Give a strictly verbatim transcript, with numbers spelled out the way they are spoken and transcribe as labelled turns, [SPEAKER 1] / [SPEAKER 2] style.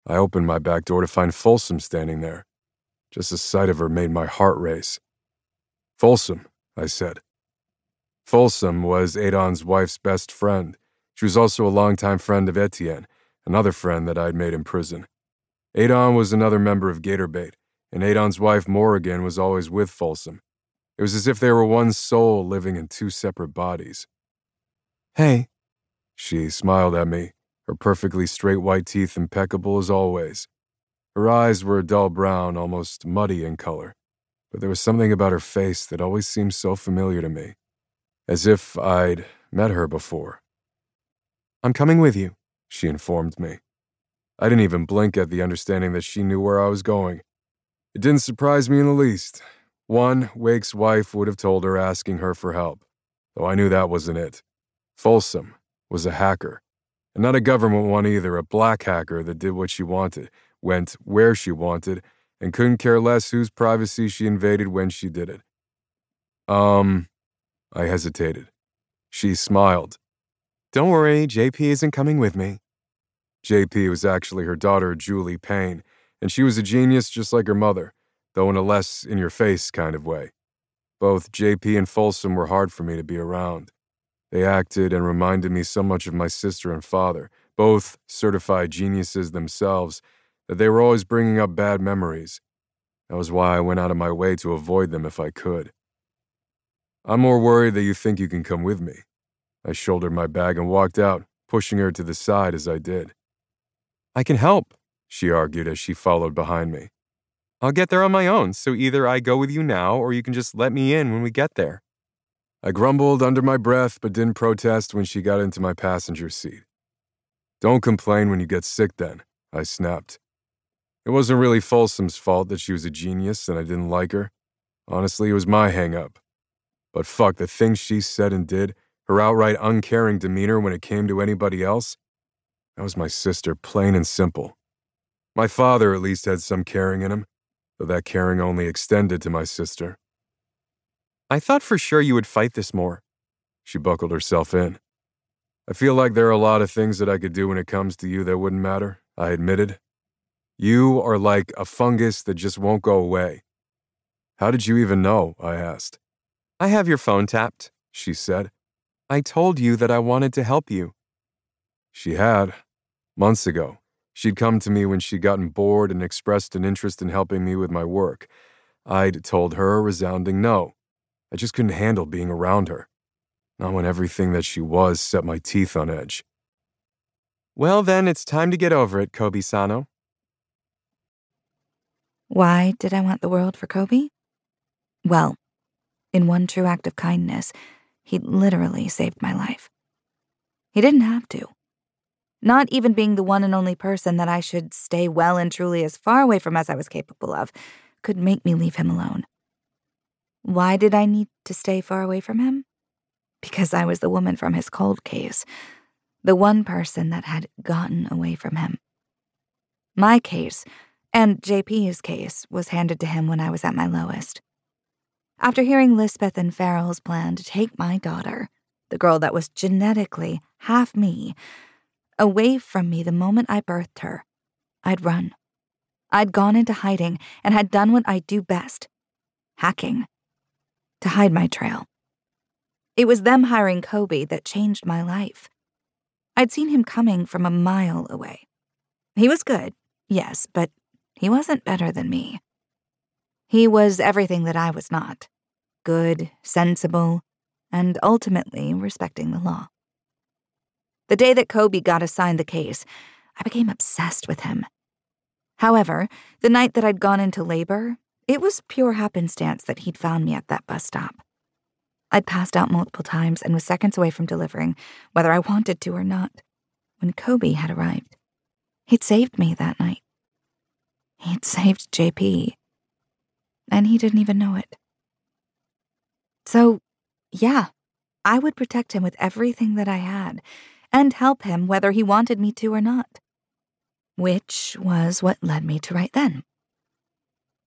[SPEAKER 1] I opened my back door to find Folsom standing there. Just the sight of her made my heart race. "Folsom," I said. Folsom was Adon's wife's best friend. She was also a longtime friend of Etienne, another friend that I'd made in prison. Adon was another member of Gatorbait, and Adon's wife Morrigan was always with Folsom. It was as if they were one soul living in two separate bodies. "Hey." She smiled at me, her perfectly straight white teeth impeccable as always. Her eyes were a dull brown, almost muddy in color, but there was something about her face that always seemed so familiar to me, as if I'd met her before. "I'm coming with you," she informed me. I didn't even blink at the understanding that she knew where I was going. It didn't surprise me in the least. One, Wake's wife would have told her asking her for help, though I knew that wasn't it. Folsom was a hacker, and not a government one either, a black hacker that did what she wanted, went where she wanted, and couldn't care less whose privacy she invaded when she did it. Um, I hesitated. She smiled. "Don't worry, J P isn't coming with me." J P was actually her daughter, Julie Payne, and she was a genius just like her mother, though in a less in-your-face kind of way. Both J P and Folsom were hard for me to be around. They acted and reminded me so much of my sister and father, both certified geniuses themselves, that they were always bringing up bad memories. That was why I went out of my way to avoid them if I could. "I'm more worried that you think you can come with me." I shouldered my bag and walked out, pushing her to the side as I did. "I can help," she argued as she followed behind me. "I'll get there on my own, so either I go with you now or you can just let me in when we get there." I grumbled under my breath but didn't protest when she got into my passenger seat. "Don't complain when you get sick then," I snapped. It wasn't really Folsom's fault that she was a genius and I didn't like her. Honestly, it was my hang-up. But fuck, the things she said and did, her outright uncaring demeanor when it came to anybody else, that was my sister, plain and simple. My father at least had some caring in him, though that caring only extended to my sister. "I thought for sure you would fight this more." She buckled herself in. "I feel like there are a lot of things that I could do when it comes to you that wouldn't matter," I admitted. "You are like a fungus that just won't go away." "How did you even know?" I asked. "I have your phone tapped," she said. "I told you that I wanted to help you." She had. Months ago. She'd come to me when she'd gotten bored and expressed an interest in helping me with my work. I'd told her a resounding no. I just couldn't handle being around her. Not when everything that she was set my teeth on edge. "Well then, it's time to get over it, Kobe-sano."
[SPEAKER 2] Why did I want the world for Kobe? Well, in one true act of kindness, he literally saved my life. He didn't have to. Not even being the one and only person that I should stay well and truly as far away from as I was capable of could make me leave him alone. Why did I need to stay far away from him? Because I was the woman from his cold case, the one person that had gotten away from him. My case, and J P's case, was handed to him when I was at my lowest. After hearing Lisbeth and Farrell's plan to take my daughter, the girl that was genetically half me, away from me the moment I birthed her, I'd run. I'd gone into hiding and had done what I do best, hacking, to hide my trail. It was them hiring Kobe that changed my life. I'd seen him coming from a mile away. He was good, yes, but he wasn't better than me. He was everything that I was not. Good, sensible, and ultimately respecting the law. The day that Kobe got assigned the case, I became obsessed with him. However, the night that I'd gone into labor, it was pure happenstance that he'd found me at that bus stop. I'd passed out multiple times and was seconds away from delivering, whether I wanted to or not, when Kobe had arrived. He'd saved me that night. He'd saved J P. And he didn't even know it. So, yeah, I would protect him with everything that I had, and help him whether he wanted me to or not. Which was what led me to right then.